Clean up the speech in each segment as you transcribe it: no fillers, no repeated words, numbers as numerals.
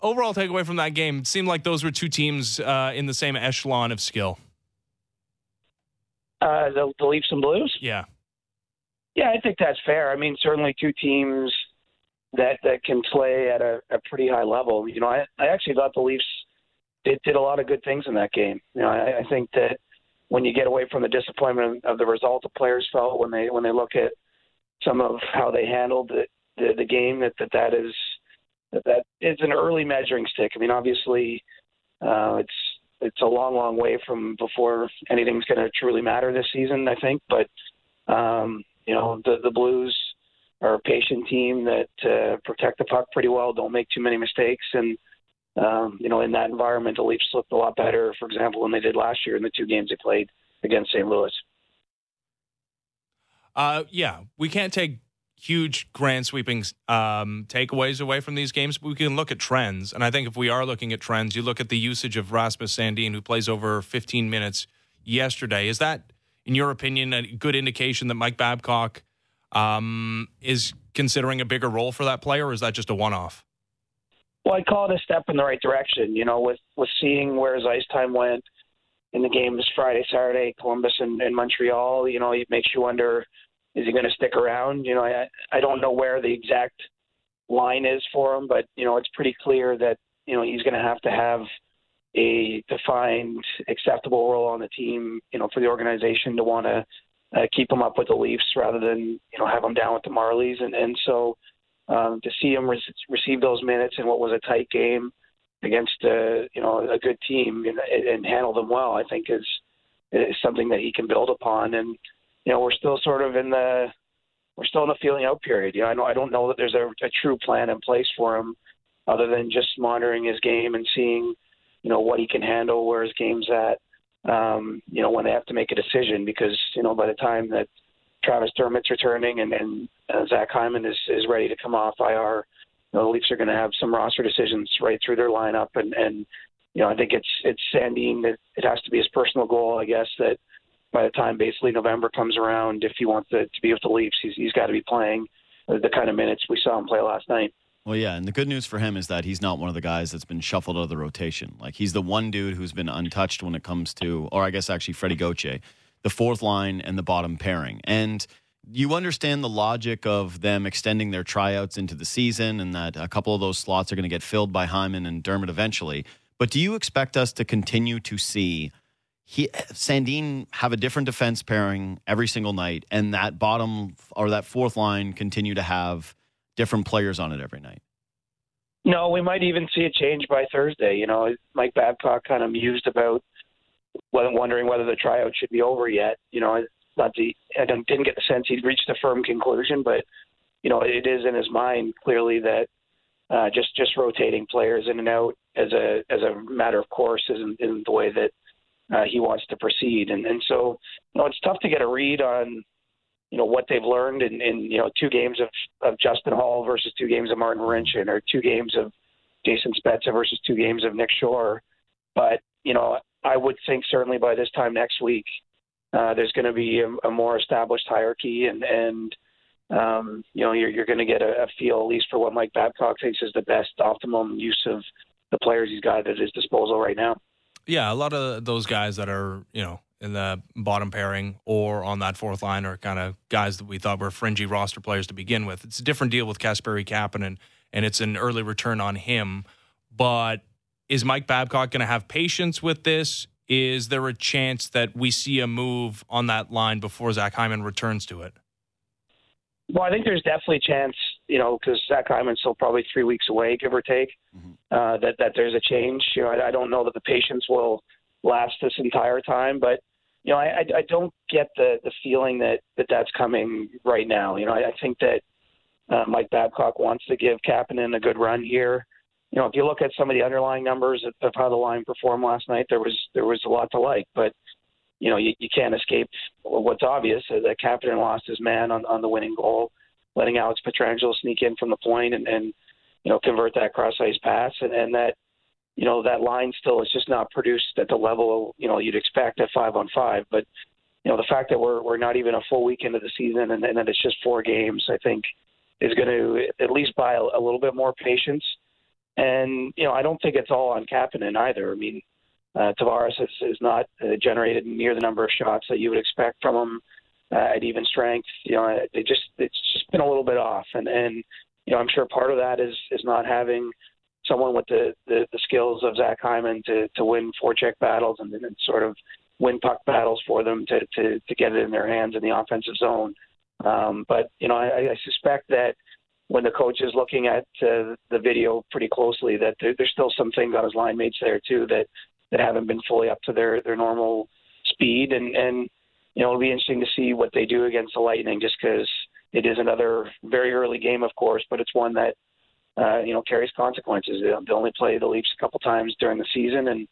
overall takeaway from that game, it seemed like those were two teams in the same echelon of skill. The Leafs and Blues? Yeah. Yeah, I think that's fair. I mean, certainly two teams that can play at a pretty high level. I actually thought the Leafs did a lot of good things in that game. I think that when you get away from the disappointment of the result the players felt when they look at some of how they handled the game, that is an early measuring stick. I mean, obviously, it's a long way from before anything's going to truly matter this season, I think. But the Blues are a patient team that protect the puck pretty well, don't make too many mistakes, and in that environment, the Leafs looked a lot better, for example, than they did last year in the two games they played against St. Louis. We can't take huge grand sweeping takeaways away from these games, but we can look at trends. And I think if we are looking at trends, you look at the usage of Rasmus Sandin, who plays over 15 minutes yesterday. Is that, in your opinion, a good indication that Mike Babcock is considering a bigger role for that player, or is that just a one-off? Well, I'd call it a step in the right direction, with seeing where his ice time went in the games Friday, Saturday, Columbus and Montreal. It makes you wonder, is he going to stick around? I don't know where the exact line is for him, but, it's pretty clear that, he's going to have a defined, acceptable role on the team, for the organization to want to keep him up with the Leafs rather than, have him down with the Marlies. And so to see him receive those minutes in what was a tight game against, a good team and handle them well, I think is something that he can build upon. And, we're still sort of in the feeling out period. I don't know that there's a true plan in place for him other than just monitoring his game and seeing, what he can handle, where his game's at, when they have to make a decision, because, by the time that Travis Dermott's returning and Zach Hyman is ready to come off IR, the Leafs are going to have some roster decisions right through their lineup. And I think it's Sandin that it has to be his personal goal, I guess, that by the time basically November comes around, if he wants to be with the Leafs, he's got to be playing the kind of minutes we saw him play last night. Well, yeah, and the good news for him is that he's not one of the guys that's been shuffled out of the rotation. Like, he's the one dude who's been untouched when it comes to, or I guess actually Freddie Gauthier, the fourth line and the bottom pairing. And you understand the logic of them extending their tryouts into the season and that a couple of those slots are going to get filled by Hyman and Dermott eventually. But do you expect us to continue to see Sandin have a different defense pairing every single night, and that bottom or that fourth line continue to have different players on it every night? No, we might even see a change by Thursday. Mike Babcock kind of mused about wondering whether the tryout should be over yet. I didn't get the sense he'd reached a firm conclusion, but it is in his mind clearly that just rotating players in and out as a matter of course isn't the way that he wants to proceed. And so, it's tough to get a read on, what they've learned in 2 games of Justin Hall versus 2 games of Martin Marincin, or 2 games of Jason Spezza versus 2 games of Nick Shore. But, I would think certainly by this time next week, there's going to be a more established hierarchy and you're going to get a feel, at least for what Mike Babcock thinks is the best optimum use of the players he's got at his disposal right now. Yeah, a lot of those guys that are, in the bottom pairing or on that fourth line are kind of guys that we thought were fringy roster players to begin with. It's a different deal with Kasperi Kapanen, and it's an early return on him. But is Mike Babcock going to have patience with this? Is there a chance that we see a move on that line before Zach Hyman returns to it? Well, I think there's definitely a chance, because Zach Hyman's still probably 3 weeks away, give or take, that there's a change. I don't know that the patience will last this entire time, but I don't get the feeling that's coming right now. I think that Mike Babcock wants to give Kapanen a good run here. If you look at some of the underlying numbers of how the line performed last night, there was a lot to like, but you can't escape what's obvious, that Kapanen lost his man on the winning goal, letting Alex Pietrangelo sneak in from the point and convert that cross-ice pass, and that that line still is just not produced at the level you'd expect at 5-on-5. But the fact that we're not even a full week into the season and that it's just 4 games, I think is going to at least buy a little bit more patience. And, I don't think it's all on Kapanen either. I mean, Tavares has not generated near the number of shots that you would expect from him at even strength. It's just been a little bit off. And I'm sure part of that is not having someone with the skills of Zach Hyman to win forecheck battles and then sort of win puck battles for them to get it in their hands in the offensive zone. But I suspect that when the coach is looking at the video pretty closely, that there's still some things on his line mates there too that haven't been fully up to their normal speed. And it'll be interesting to see what they do against the Lightning, just because it is another very early game, of course, but it's one that carries consequences. They only play the Leafs a couple times during the season, and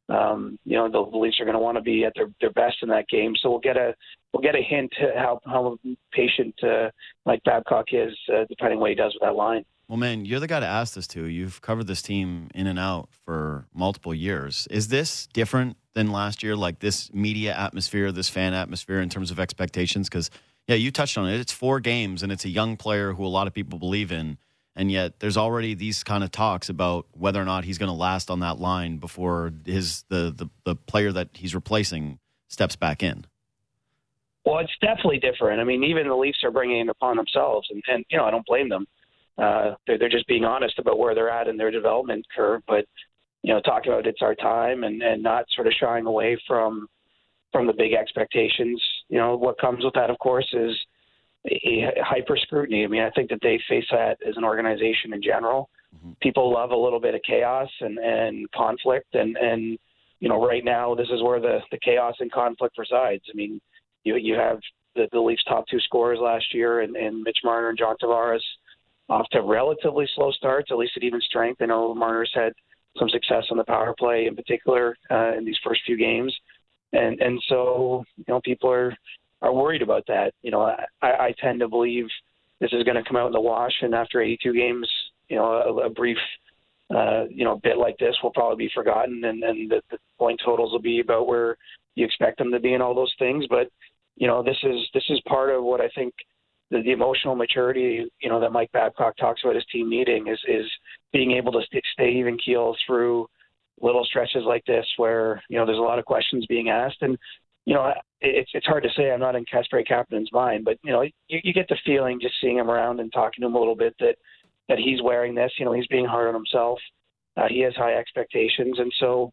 the Leafs are going to want to be at their best in that game. So we'll get a hint at how patient Mike Babcock is, depending what he does with that line. Well, man, you're the guy to ask this to. You've covered this team in and out for multiple years. Is this different than last year, like this media atmosphere, this fan atmosphere in terms of expectations? Because, yeah, you touched on it. It's 4 games, and it's a young player who a lot of people believe in. And yet there's already these kind of talks about whether or not he's going to last on that line before the player that he's replacing steps back in. Well, it's definitely different. I mean, even the Leafs are bringing it upon themselves, and I don't blame them. They're just being honest about where they're at in their development curve. But, talking about it's our time and not sort of shying away from the big expectations. What comes with that, of course, is hyper scrutiny. I mean, I think that they face that as an organization in general. Mm-hmm. People love a little bit of chaos and conflict, and right now this is where the chaos and conflict resides. I mean, you have the Leafs' top 2 scorers last year, and Mitch Marner and John Tavares, off to relatively slow starts, at least at even strength. I know Marner's had some success on the power play in particular in these first few games, and so people are worried about that. I tend to believe this is going to come out in the wash, and after 82 games, a brief, bit like this will probably be forgotten, and the point totals will be about where you expect them to be and all those things. But, this is part of what I think the emotional maturity, that Mike Babcock talks about his team needing is being able to stay even keel through little stretches like this where, there's a lot of questions being asked. And, it's hard to say. I'm not in Kasperi Kapanen's mind, but you get the feeling just seeing him around and talking to him a little bit that he's wearing this. He's being hard on himself. He has high expectations, and so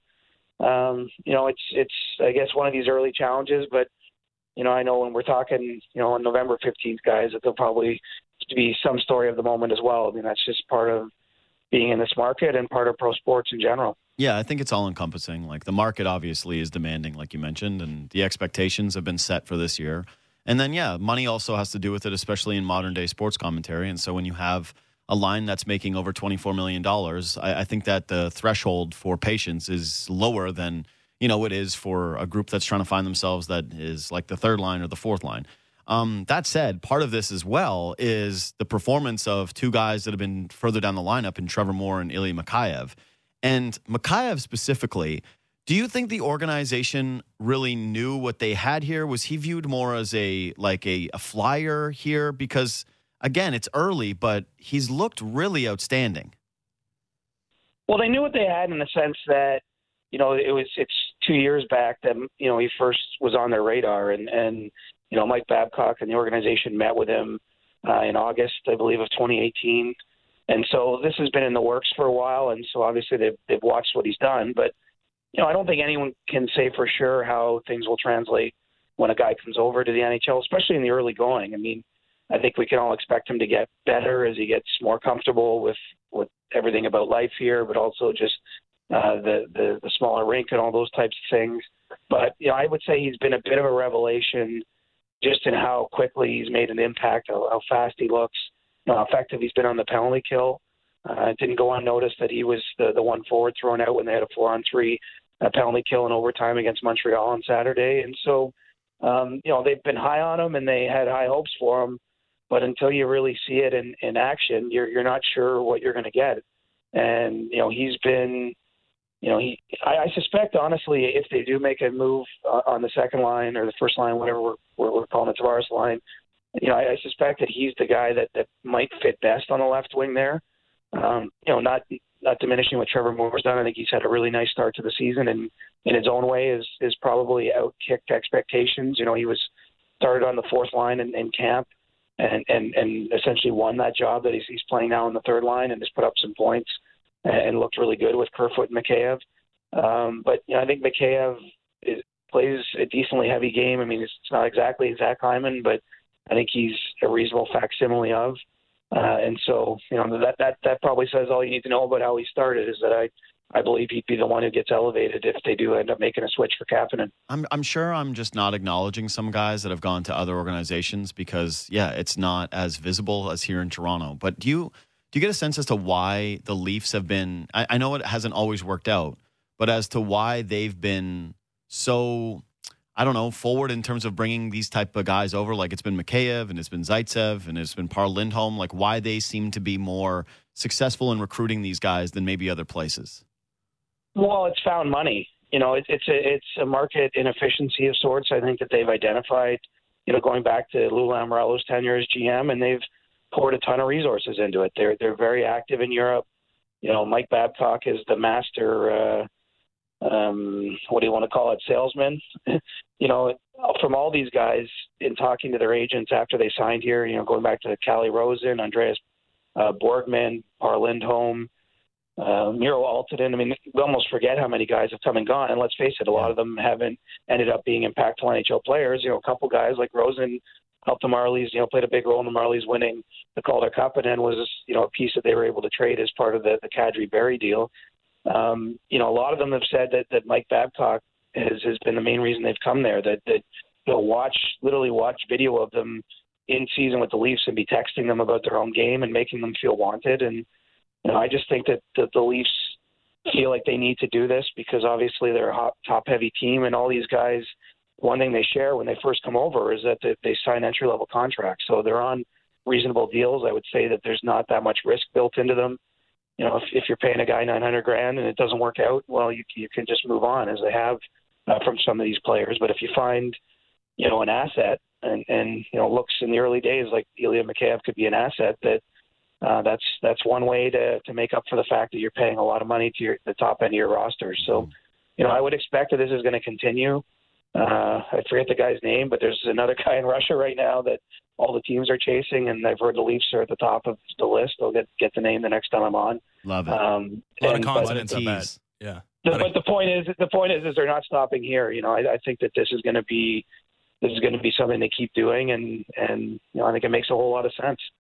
it's I guess one of these early challenges. But I know when we're talking on November 15th, guys, that there'll probably be some story of the moment as well. I mean, that's just part of being in this market and part of pro sports in general. Yeah, I think it's all encompassing. Like the market obviously is demanding, like you mentioned, and the expectations have been set for this year. And then, yeah, money also has to do with it, especially in modern day sports commentary. And so when you have a line that's making over $24 million, I think that the threshold for patience is lower than, it is for a group that's trying to find themselves that is like the third line or the fourth line. That said, part of this as well is the performance of 2 guys that have been further down the lineup in Trevor Moore and Ilya Mikheyev. And Mikheyev specifically, do you think the organization really knew what they had here? Was he viewed more as a flyer here? Because, again, it's early, but he's looked really outstanding. Well, they knew what they had in the sense that, it's 2 years back that, he first was on their radar. And Mike Babcock and the organization met with him in August, I believe, of 2018. And so this has been in the works for a while, and so obviously they've watched what he's done. But, I don't think anyone can say for sure how things will translate when a guy comes over to the NHL, especially in the early going. I mean, I think we can all expect him to get better as he gets more comfortable with everything about life here, but also just the smaller rink and all those types of things. But, I would say he's been a bit of a revelation just in how quickly he's made an impact, how fast he looks. How effective he's been on the penalty kill. It didn't go unnoticed that he was the one forward thrown out when they had a 4-on-3 penalty kill in overtime against Montreal on Saturday. And so, they've been high on him and they had high hopes for him. But until you really see it in action, you're not sure what you're going to get. And, he's been, I suspect, honestly, if they do make a move on the second line or the first line, whatever we're calling the Tavares line, I suspect that he's the guy that might fit best on the left wing there. Not not diminishing what Trevor Moore's done. I think he's had a really nice start to the season, and in his own way is probably outkicked expectations. You know, he was started on the fourth line in camp, and essentially won that job that he's playing now on the third line, and has put up some points and looked really good with Kerfoot and Mikheyev. But you know, I think Mikheyev plays a decently heavy game. I mean, it's not exactly Zach Hyman, but I think he's a reasonable facsimile of. And so, you know, that probably says all you need to know about how he started, is that I believe he'd be the one who gets elevated if they do end up making a switch for Kapanen. I'm sure I'm just not acknowledging some guys that have gone to other organizations because, yeah, it's not as visible as here in Toronto. But do you get a sense as to why the Leafs have been, I know it hasn't always worked out, but as to why they've been so, I don't know, forward in terms of bringing these type of guys over? Like it's been Mikheyev and it's been Zaitsev and it's been Par Lindholm. Like why they seem to be more successful in recruiting these guys than maybe other places? Well, it's found money. You know, it's a market inefficiency of sorts. I think that they've identified, you know, going back to Lou Lamoriello's tenure as GM, and they've poured a ton of resources into it. They're very active in Europe. You know, Mike Babcock is the master, what do you want to call it, salesman. You know, from all these guys in talking to their agents after they signed here, you know, going back to Calle Rosen, Andreas Borgman, Par Lindholm, Miro Aaltonen. I mean, we almost forget how many guys have come and gone. And let's face it, a lot of them haven't ended up being impactful NHL players. You know, a couple guys like Rosen helped the Marlies, you know, played a big role in the Marlies winning the Calder Cup, and then was, you know, a piece that they were able to trade as part of the Kadri-Berry deal. You know, a lot of them have said that Mike Babcock has been the main reason they've come there, that you know, literally watch video of them in season with the Leafs and be texting them about their own game and making them feel wanted. And, you know, I just think that the Leafs feel like they need to do this because obviously they're a top-heavy team, and all these guys, one thing they share when they first come over is that they sign entry-level contracts. So they're on reasonable deals. I would say that there's not that much risk built into them. You know, if you're paying a guy $900,000 and it doesn't work out, well, you can just move on, as they have from some of these players. But if you find, you know, an asset, and you know, looks in the early days like Ilya Mikheyev could be an asset, that's one way to make up for the fact that you're paying a lot of money to the top end of your roster. So, you know, I would expect that this is going to continue. I forget the guy's name, but there's another guy in Russia right now that all the teams are chasing, and I've heard the Leafs are at the top of the list. They'll get the name the next time I'm on. Love it. A lot of confidence in that. Yeah. But the point is they're not stopping here. You know, I think that this is going to be something they keep doing, and you know, I think it makes a whole lot of sense.